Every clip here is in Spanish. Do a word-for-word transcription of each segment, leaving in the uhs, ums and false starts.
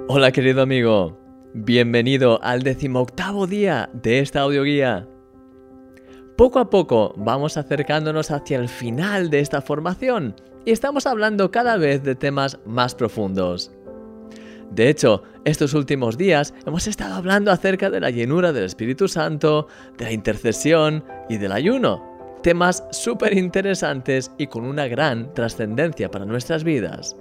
Hola querido amigo, bienvenido al decimoctavo día de esta audioguía. Poco a poco vamos acercándonos hacia el final de esta formación y estamos hablando cada vez de temas más profundos. De hecho, estos últimos días hemos estado hablando acerca de la llenura del Espíritu Santo, de la intercesión y del ayuno. Temas súper interesantes y con una gran trascendencia para nuestras vidas.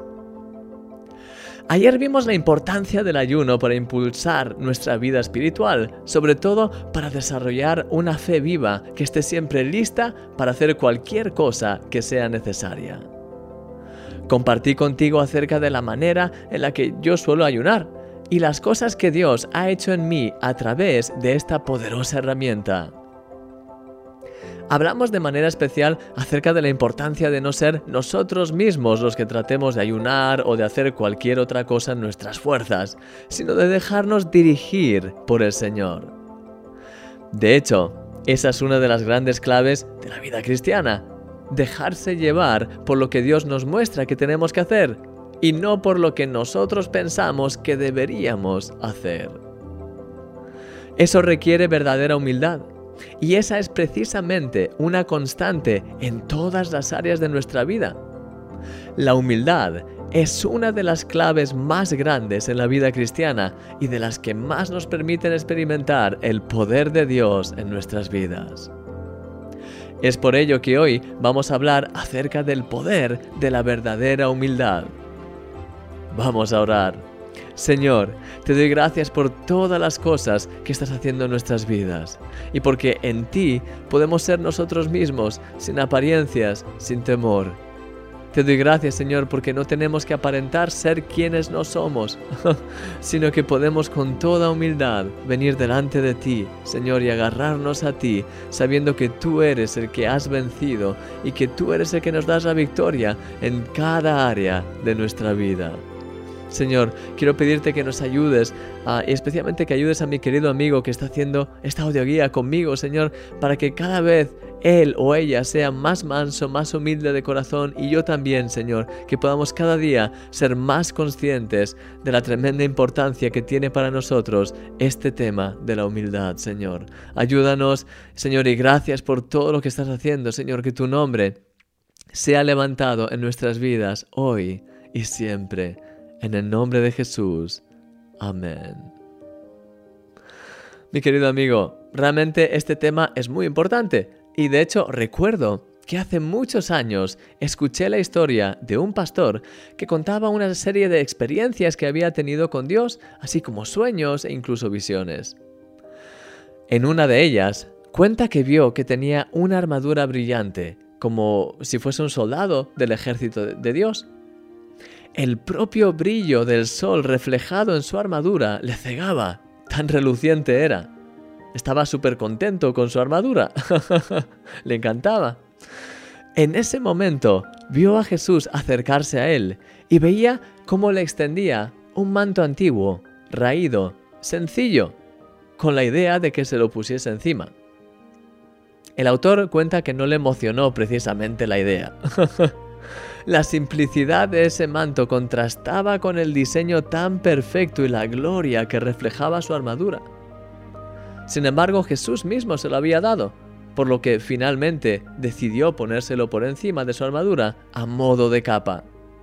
Ayer vimos la importancia del ayuno para impulsar nuestra vida espiritual, sobre todo para desarrollar una fe viva que esté siempre lista para hacer cualquier cosa que sea necesaria. Compartí contigo acerca de la manera en la que yo suelo ayunar y las cosas que Dios ha hecho en mí a través de esta poderosa herramienta. Hablamos de manera especial acerca de la importancia de no ser nosotros mismos los que tratemos de ayunar o de hacer cualquier otra cosa en nuestras fuerzas, sino de dejarnos dirigir por el Señor. De hecho, esa es una de las grandes claves de la vida cristiana, dejarse llevar por lo que Dios nos muestra que tenemos que hacer y no por lo que nosotros pensamos que deberíamos hacer. Eso requiere verdadera humildad. Y esa es precisamente una constante en todas las áreas de nuestra vida. La humildad es una de las claves más grandes en la vida cristiana y de las que más nos permiten experimentar el poder de Dios en nuestras vidas. Es por ello que hoy vamos a hablar acerca del poder de la verdadera humildad. Vamos a orar. Señor, te doy gracias por todas las cosas que estás haciendo en nuestras vidas y porque en ti podemos ser nosotros mismos, sin apariencias, sin temor. Te doy gracias, Señor, porque no tenemos que aparentar ser quienes no somos, sino que podemos con toda humildad venir delante de ti, Señor, y agarrarnos a ti, sabiendo que tú eres el que has vencido y que tú eres el que nos das la victoria en cada área de nuestra vida. Señor, quiero pedirte que nos ayudes, uh, y especialmente que ayudes a mi querido amigo que está haciendo esta audioguía conmigo, Señor, para que cada vez él o ella sea más manso, más humilde de corazón y yo también, Señor, que podamos cada día ser más conscientes de la tremenda importancia que tiene para nosotros este tema de la humildad, Señor. Ayúdanos, Señor, y gracias por todo lo que estás haciendo, Señor, que tu nombre sea levantado en nuestras vidas hoy y siempre. En el nombre de Jesús. Amén. Mi querido amigo, realmente este tema es muy importante y de hecho recuerdo que hace muchos años escuché la historia de un pastor que contaba una serie de experiencias que había tenido con Dios, así como sueños e incluso visiones. En una de ellas, cuenta que vio que tenía una armadura brillante, como si fuese un soldado del ejército de Dios. El propio brillo del sol reflejado en su armadura le cegaba, tan reluciente era. Estaba súper contento con su armadura, le encantaba. En ese momento vio a Jesús acercarse a él y veía cómo le extendía un manto antiguo, raído, sencillo, con la idea de que se lo pusiese encima. El autor cuenta que no le emocionó precisamente la idea. La simplicidad de ese manto contrastaba con el diseño tan perfecto y la gloria que reflejaba su armadura. Sin embargo, Jesús mismo se lo había dado, por lo que finalmente decidió ponérselo por encima de su armadura a modo de capa.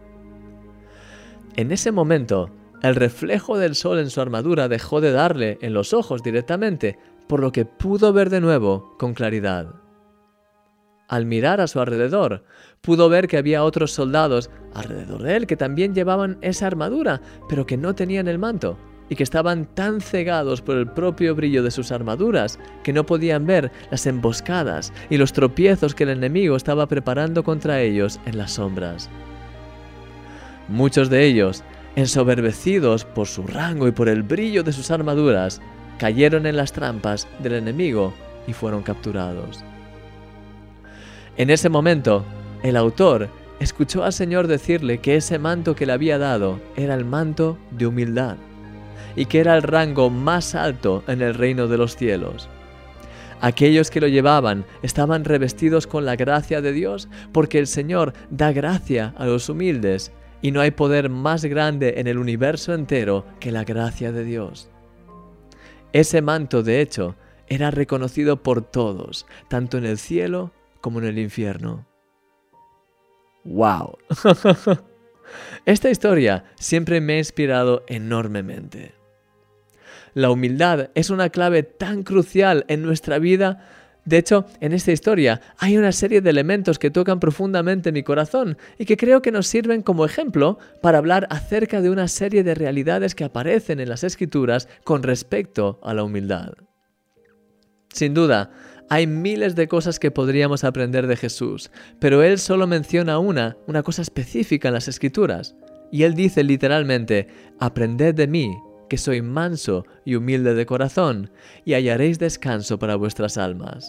En ese momento, el reflejo del sol en su armadura dejó de darle en los ojos directamente, por lo que pudo ver de nuevo con claridad. Al mirar a su alrededor, pudo ver que había otros soldados alrededor de él que también llevaban esa armadura, pero que no tenían el manto, y que estaban tan cegados por el propio brillo de sus armaduras que no podían ver las emboscadas y los tropiezos que el enemigo estaba preparando contra ellos en las sombras. Muchos de ellos, ensoberbecidos por su rango y por el brillo de sus armaduras, cayeron en las trampas del enemigo y fueron capturados. En ese momento, el autor escuchó al Señor decirle que ese manto que le había dado era el manto de humildad y que era el rango más alto en el reino de los cielos. Aquellos que lo llevaban estaban revestidos con la gracia de Dios porque el Señor da gracia a los humildes Y no hay poder más grande en el universo entero que la gracia de Dios. Ese manto, de hecho, era reconocido por todos, tanto en el cielo como en el infierno. ¡Wow! Esta historia siempre me ha inspirado enormemente. La humildad es una clave tan crucial en nuestra vida. De hecho, en esta historia hay una serie de elementos que tocan profundamente mi corazón y que creo que nos sirven como ejemplo para hablar acerca de una serie de realidades que aparecen en las Escrituras con respecto a la humildad. Sin duda, hay miles de cosas que podríamos aprender de Jesús, pero Él solo menciona una, una cosa específica en las Escrituras. Y Él dice literalmente, «Aprended de mí, que soy manso y humilde de corazón, y hallaréis descanso para vuestras almas».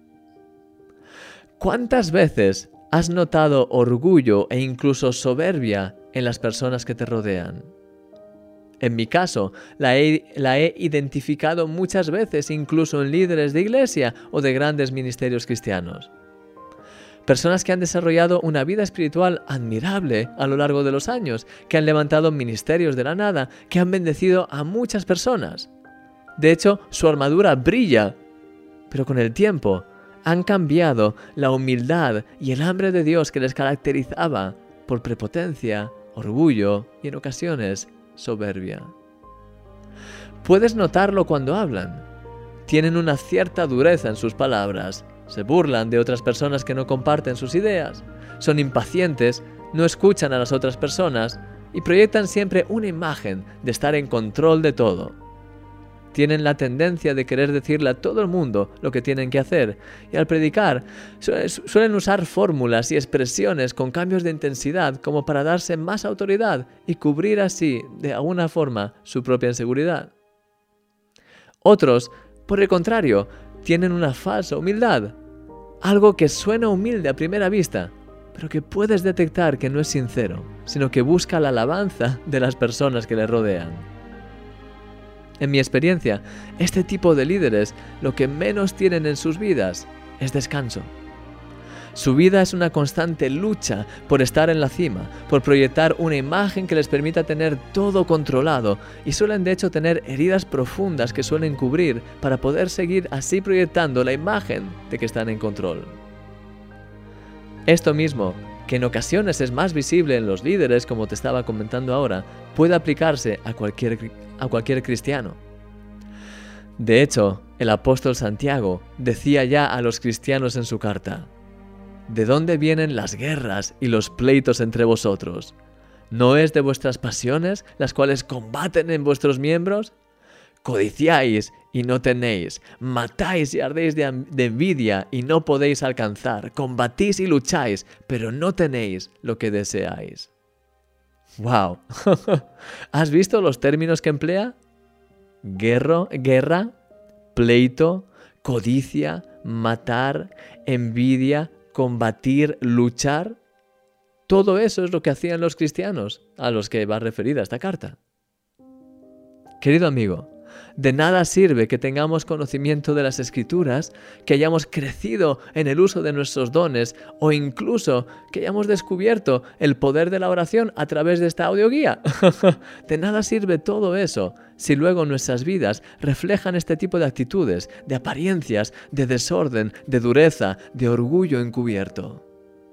¿Cuántas veces has notado orgullo e incluso soberbia en las personas que te rodean? En mi caso, la he, la he identificado muchas veces, incluso en líderes de iglesia o de grandes ministerios cristianos. Personas que han desarrollado una vida espiritual admirable a lo largo de los años, que han levantado ministerios de la nada, que han bendecido a muchas personas. De hecho, su armadura brilla, pero con el tiempo han cambiado la humildad y el hambre de Dios que les caracterizaba por prepotencia, orgullo y en ocasiones soberbia. Puedes notarlo cuando hablan. Tienen una cierta dureza en sus palabras. Se burlan de otras personas que no comparten sus ideas. Son impacientes, no escuchan a las otras personas y proyectan siempre una imagen de estar en control de todo. Tienen la tendencia de querer decirle a todo el mundo lo que tienen que hacer y al predicar suelen usar fórmulas y expresiones con cambios de intensidad como para darse más autoridad y cubrir así, de alguna forma, su propia inseguridad. Otros, por el contrario, tienen una falsa humildad, algo que suena humilde a primera vista, pero que puedes detectar que no es sincero, sino que busca la alabanza de las personas que le rodean. En mi experiencia, este tipo de líderes lo que menos tienen en sus vidas es descanso. Su vida es una constante lucha por estar en la cima, por proyectar una imagen que les permita tener todo controlado y suelen de hecho tener heridas profundas que suelen cubrir para poder seguir así proyectando la imagen de que están en control. Esto mismo, que en ocasiones es más visible en los líderes, como te estaba comentando ahora, puede aplicarse a cualquier, a cualquier cristiano. De hecho, el apóstol Santiago decía ya a los cristianos en su carta: ¿de dónde vienen las guerras y los pleitos entre vosotros? ¿No es de vuestras pasiones las cuales combaten en vuestros miembros? Codiciáis y no tenéis, matáis y ardéis de, de envidia y no podéis alcanzar, combatís y lucháis, pero no tenéis lo que deseáis. ¡Wow! ¿Has visto los términos que emplea? Guerra, guerra, pleito, codicia, matar, envidia, combatir, luchar. Todo eso es lo que hacían los cristianos a los que va referida esta carta. Querido amigo, de nada sirve que tengamos conocimiento de las Escrituras, que hayamos crecido en el uso de nuestros dones o incluso que hayamos descubierto el poder de la oración a través de esta audioguía. De nada sirve todo eso si luego nuestras vidas reflejan este tipo de actitudes, de apariencias, de desorden, de dureza, de orgullo encubierto.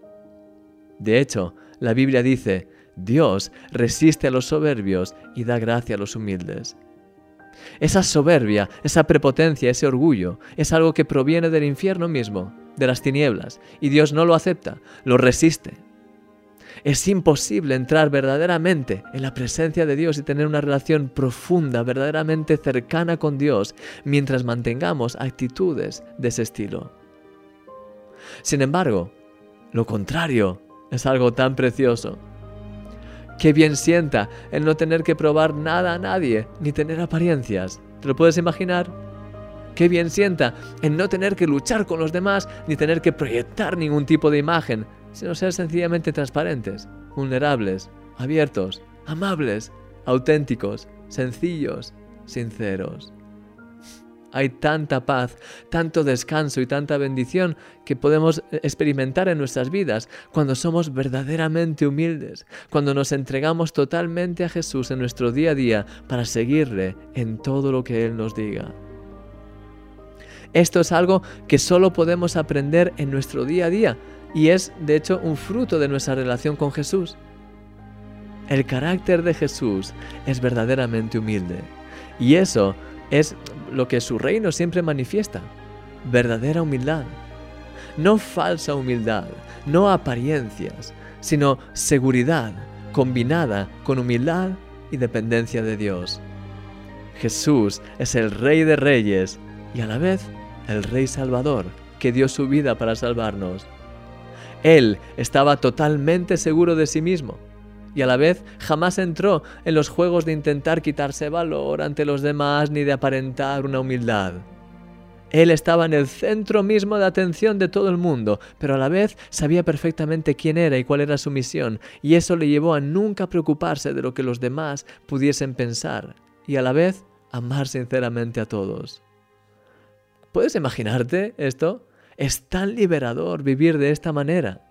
De hecho, la Biblia dice: Dios resiste a los soberbios y da gracia a los humildes. Esa soberbia, esa prepotencia, ese orgullo, es algo que proviene del infierno mismo, de las tinieblas, y Dios no lo acepta, lo resiste. Es imposible entrar verdaderamente en la presencia de Dios y tener una relación profunda, verdaderamente cercana con Dios, mientras mantengamos actitudes de ese estilo. Sin embargo, lo contrario es algo tan precioso. Qué bien sienta el no tener que probar nada a nadie, ni tener apariencias. ¿Te lo puedes imaginar? Qué bien sienta el no tener que luchar con los demás, ni tener que proyectar ningún tipo de imagen, sino ser sencillamente transparentes, vulnerables, abiertos, amables, auténticos, sencillos, sinceros. Hay tanta paz, tanto descanso y tanta bendición que podemos experimentar en nuestras vidas cuando somos verdaderamente humildes, cuando nos entregamos totalmente a Jesús en nuestro día a día para seguirle en todo lo que Él nos diga. Esto es algo que solo podemos aprender en nuestro día a día y es, de hecho, un fruto de nuestra relación con Jesús. El carácter de Jesús es verdaderamente humilde y eso es lo que su reino siempre manifiesta, verdadera humildad. No falsa humildad, no apariencias, sino seguridad combinada con humildad y dependencia de Dios. Jesús es el Rey de Reyes y a la vez el Rey Salvador que dio su vida para salvarnos. Él estaba totalmente seguro de sí mismo y a la vez jamás entró en los juegos de intentar quitarse valor ante los demás ni de aparentar una humildad. Él estaba en el centro mismo de atención de todo el mundo, pero a la vez sabía perfectamente quién era y cuál era su misión, y eso le llevó a nunca preocuparse de lo que los demás pudiesen pensar, y a la vez amar sinceramente a todos. ¿Puedes imaginarte esto? Es tan liberador vivir de esta manera.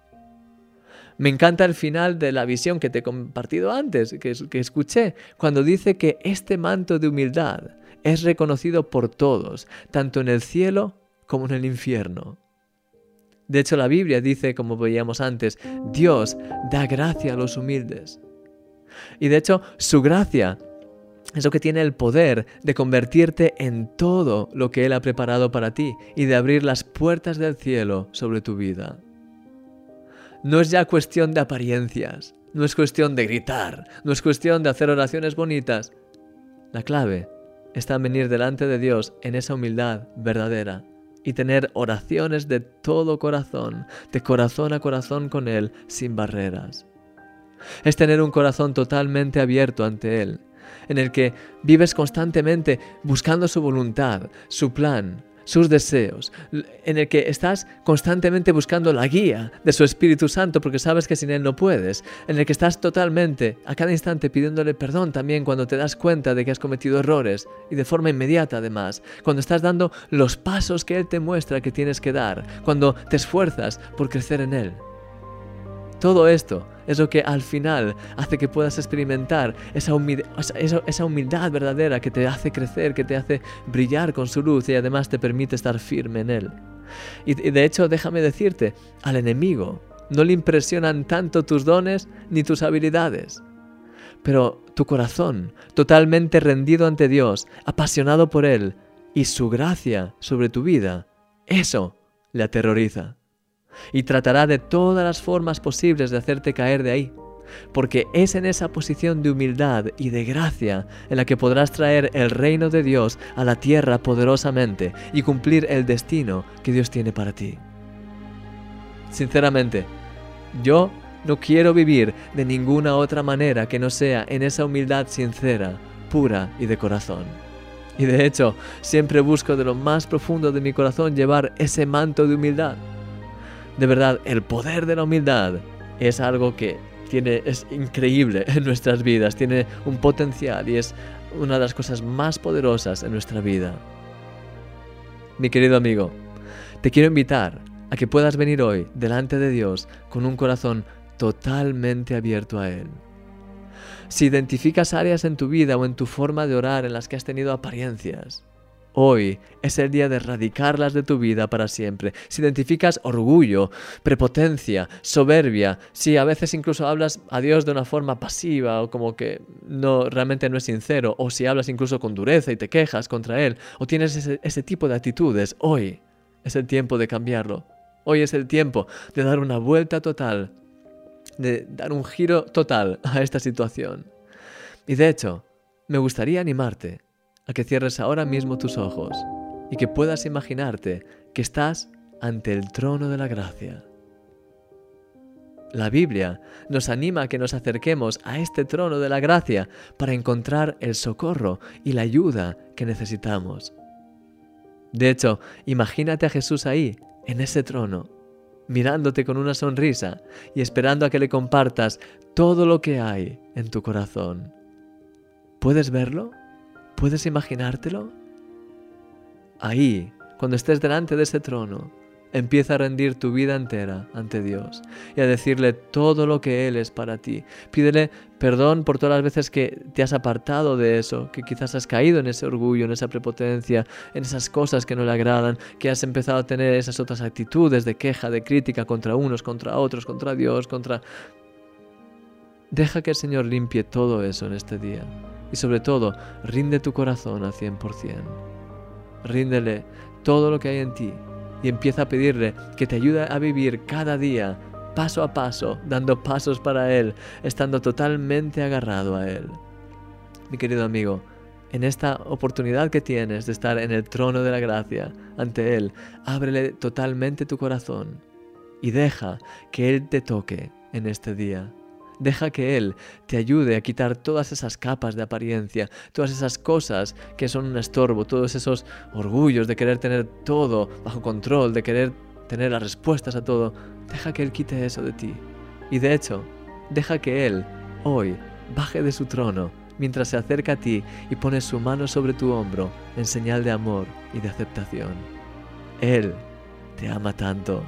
Me encanta el final de la visión que te he compartido antes, que, que escuché, cuando dice que este manto de humildad es reconocido por todos, tanto en el cielo como en el infierno. De hecho, la Biblia dice, como veíamos antes, Dios da gracia a los humildes. Y de hecho, su gracia es lo que tiene el poder de convertirte en todo lo que Él ha preparado para ti y de abrir las puertas del cielo sobre tu vida. No es ya cuestión de apariencias, no es cuestión de gritar, no es cuestión de hacer oraciones bonitas. La clave está en venir delante de Dios en esa humildad verdadera y tener oraciones de todo corazón, de corazón a corazón con Él, sin barreras. Es tener un corazón totalmente abierto ante Él, en el que vives constantemente buscando su voluntad, su plan, sus deseos, en el que estás constantemente buscando la guía de su Espíritu Santo porque sabes que sin Él no puedes, en el que estás totalmente, a cada instante pidiéndole perdón también cuando te das cuenta de que has cometido errores y de forma inmediata además, cuando estás dando los pasos que Él te muestra que tienes que dar, cuando te esfuerzas por crecer en Él. Todo esto es lo que al final hace que puedas experimentar esa humildad, esa humildad verdadera que te hace crecer, que te hace brillar con su luz y además te permite estar firme en Él. Y de hecho, déjame decirte, al enemigo no le impresionan tanto tus dones ni tus habilidades. Pero tu corazón, totalmente rendido ante Dios, apasionado por Él y su gracia sobre tu vida, eso le aterroriza. Y tratará de todas las formas posibles de hacerte caer de ahí, porque es en esa posición de humildad y de gracia en la que podrás traer el reino de Dios a la tierra poderosamente y cumplir el destino que Dios tiene para ti. Sinceramente, yo no quiero vivir de ninguna otra manera que no sea en esa humildad sincera, pura y de corazón. Y de hecho, siempre busco de lo más profundo de mi corazón llevar ese manto de humildad. De verdad, el poder de la humildad es algo que tiene, es increíble en nuestras vidas, tiene un potencial y es una de las cosas más poderosas en nuestra vida. Mi querido amigo, te quiero invitar a que puedas venir hoy delante de Dios con un corazón totalmente abierto a Él. Si identificas áreas en tu vida o en tu forma de orar en las que has tenido apariencias, hoy es el día de erradicarlas de tu vida para siempre. Si identificas orgullo, prepotencia, soberbia, si a veces incluso hablas a Dios de una forma pasiva o como que no, realmente no es sincero, o si hablas incluso con dureza y te quejas contra Él, o tienes ese, ese tipo de actitudes, hoy es el tiempo de cambiarlo. Hoy es el tiempo de dar una vuelta total, de dar un giro total a esta situación. Y de hecho, me gustaría animarte a que cierres ahora mismo tus ojos y que puedas imaginarte que estás ante el trono de la gracia. La Biblia nos anima a que nos acerquemos a este trono de la gracia para encontrar el socorro y la ayuda que necesitamos. De hecho, imagínate a Jesús ahí, en ese trono, mirándote con una sonrisa y esperando a que le compartas todo lo que hay en tu corazón. ¿Puedes verlo? ¿Puedes imaginártelo? ahí, cuando estés delante de ese trono, empieza a rendir tu vida entera ante Dios y a decirle todo lo que Él es para ti. Pídele perdón por todas las veces que te has apartado de eso, que quizás has caído en ese orgullo, en esa prepotencia, en esas cosas que no le agradan, que has empezado a tener esas otras actitudes de queja, de crítica contra unos, contra otros, contra Dios, contra... Deja que el Señor limpie todo eso en este día. Y sobre todo, rinde tu corazón al cien por ciento. Ríndele todo lo que hay en ti. Y empieza a pedirle que te ayude a vivir cada día, paso a paso, dando pasos para Él, estando totalmente agarrado a Él. Mi querido amigo, en esta oportunidad que tienes de estar en el trono de la gracia ante Él, ábrele totalmente tu corazón y deja que Él te toque en este día. Deja que Él te ayude a quitar todas esas capas de apariencia, todas esas cosas que son un estorbo, todos esos orgullos de querer tener todo bajo control, de querer tener las respuestas a todo. Deja que Él quite eso de ti. Y de hecho, deja que Él hoy baje de su trono mientras se acerca a ti y pone su mano sobre tu hombro en señal de amor y de aceptación. Él te ama tanto.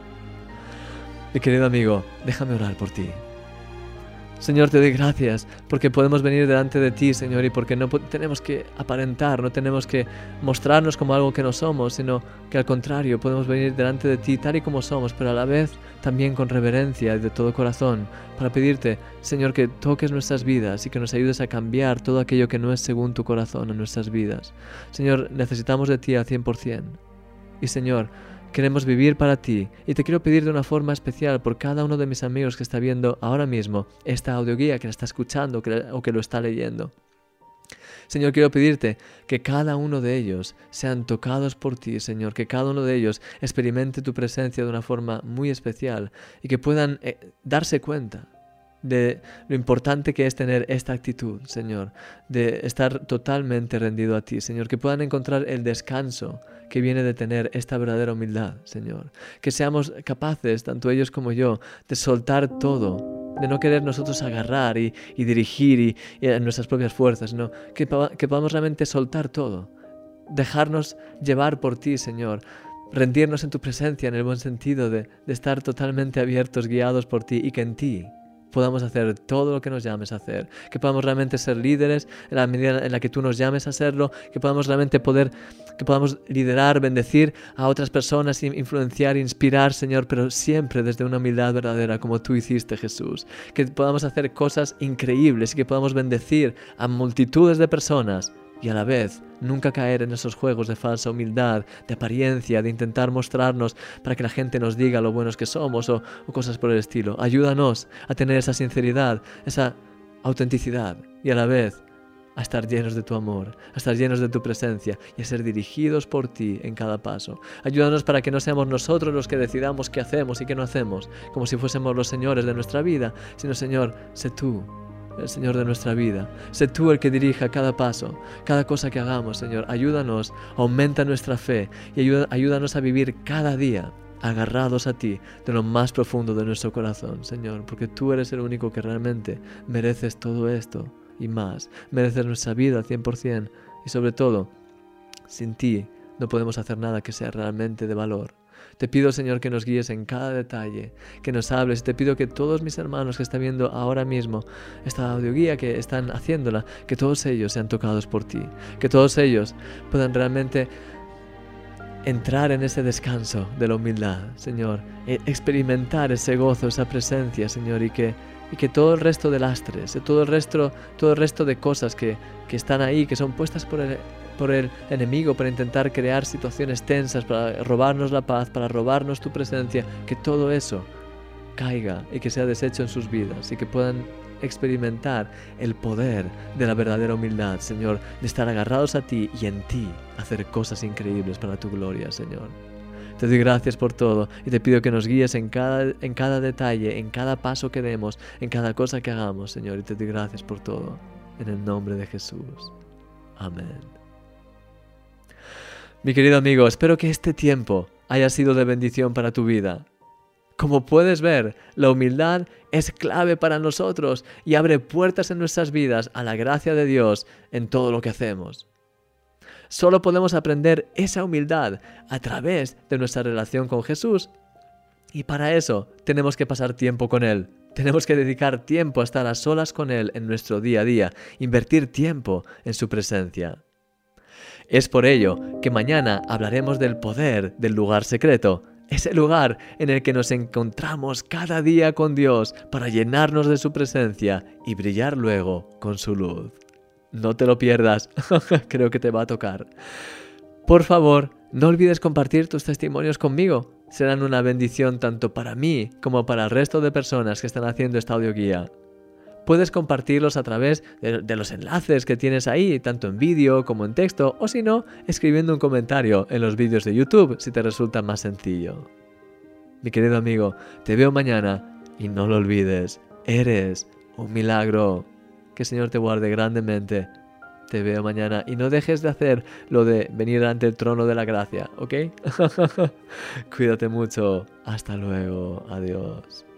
Mi querido amigo, déjame orar por ti. Señor, te doy gracias porque podemos venir delante de ti, Señor, y porque no tenemos que aparentar, no tenemos que mostrarnos como algo que no somos, sino que al contrario, podemos venir delante de ti tal y como somos, pero a la vez también con reverencia y de todo corazón, para pedirte, Señor, que toques nuestras vidas y que nos ayudes a cambiar todo aquello que no es según tu corazón en nuestras vidas. Señor, necesitamos de ti al cien por ciento. Y Señor, queremos vivir para ti y te quiero pedir de una forma especial por cada uno de mis amigos que está viendo ahora mismo esta audioguía, que la está escuchando que, o que lo está leyendo. Señor, quiero pedirte que cada uno de ellos sean tocados por ti, Señor, que cada uno de ellos experimente tu presencia de una forma muy especial y que puedan eh, darse cuenta de lo importante que es tener esta actitud, Señor, de estar totalmente rendido a ti, Señor, que puedan encontrar el descanso que viene de tener esta verdadera humildad, Señor, que seamos capaces, tanto ellos como yo, de soltar todo, de no querer nosotros agarrar y, y dirigir y, y en nuestras propias fuerzas, no, que, que podamos realmente soltar todo, dejarnos llevar por ti, Señor, rendirnos en tu presencia en el buen sentido de, de estar totalmente abiertos, guiados por ti y que en ti podamos hacer todo lo que nos llames a hacer, que podamos realmente ser líderes en la medida en la que tú nos llames a serlo, que podamos realmente poder, que podamos liderar, bendecir a otras personas, influenciar, inspirar, Señor, pero siempre desde una humildad verdadera como tú hiciste, Jesús, que podamos hacer cosas increíbles y que podamos bendecir a multitudes de personas y a la vez nunca caer en esos juegos de falsa humildad, de apariencia, de intentar mostrarnos para que la gente nos diga lo buenos que somos o, o cosas por el estilo. Ayúdanos a tener esa sinceridad, esa autenticidad y a la vez a estar llenos de tu amor, a estar llenos de tu presencia y a ser dirigidos por ti en cada paso. Ayúdanos para que no seamos nosotros los que decidamos qué hacemos y qué no hacemos, como si fuésemos los señores de nuestra vida, sino, Señor, sé tú el Señor de nuestra vida. Sé tú el que dirija cada paso, cada cosa que hagamos, Señor. Ayúdanos, aumenta nuestra fe y ayuda, ayúdanos a vivir cada día agarrados a ti de lo más profundo de nuestro corazón, Señor, porque tú eres el único que realmente mereces todo esto y más. Mereces nuestra vida al cien por ciento y sobre todo, sin ti no podemos hacer nada que sea realmente de valor. Te pido, Señor, que nos guíes en cada detalle, que nos hables. Te pido que todos mis hermanos que están viendo ahora mismo esta audioguía, que están haciéndola, que todos ellos sean tocados por ti, que todos ellos puedan realmente entrar en ese descanso de la humildad, Señor, e experimentar ese gozo, esa presencia, Señor, y que, y que todo el resto de lastres, todo el resto, todo el resto de cosas que, que están ahí, que son puestas por el por el enemigo para intentar crear situaciones tensas, para robarnos la paz, para robarnos tu presencia, que todo eso caiga y que sea deshecho en sus vidas y que puedan experimentar el poder de la verdadera humildad, Señor, de estar agarrados a ti y en ti hacer cosas increíbles para tu gloria, Señor. Te doy gracias por todo y te pido que nos guíes en cada, en cada detalle, en cada paso que demos, en cada cosa que hagamos, Señor, y te doy gracias por todo, en el nombre de Jesús. Amén. Mi querido amigo, espero que este tiempo haya sido de bendición para tu vida. Como puedes ver, la humildad es clave para nosotros y abre puertas en nuestras vidas a la gracia de Dios en todo lo que hacemos. Solo podemos aprender esa humildad a través de nuestra relación con Jesús. Y para eso tenemos que pasar tiempo con Él. Tenemos que dedicar tiempo a estar a solas con Él en nuestro día a día, invertir tiempo en su presencia. Es por ello que mañana hablaremos del poder del lugar secreto, ese lugar en el que nos encontramos cada día con Dios para llenarnos de su presencia y brillar luego con su luz. No te lo pierdas, creo que te va a tocar. Por favor, no olvides compartir tus testimonios conmigo. Serán una bendición tanto para mí como para el resto de personas que están haciendo esta audioguía. Puedes compartirlos a través de, de los enlaces que tienes ahí, tanto en vídeo como en texto, o si no, escribiendo un comentario en los vídeos de YouTube si te resulta más sencillo. Mi querido amigo, te veo mañana y no lo olvides, eres un milagro. Que el Señor te guarde grandemente. Te veo mañana y no dejes de hacer lo de venir ante el trono de la gracia, ¿ok? Cuídate mucho. Hasta luego. Adiós.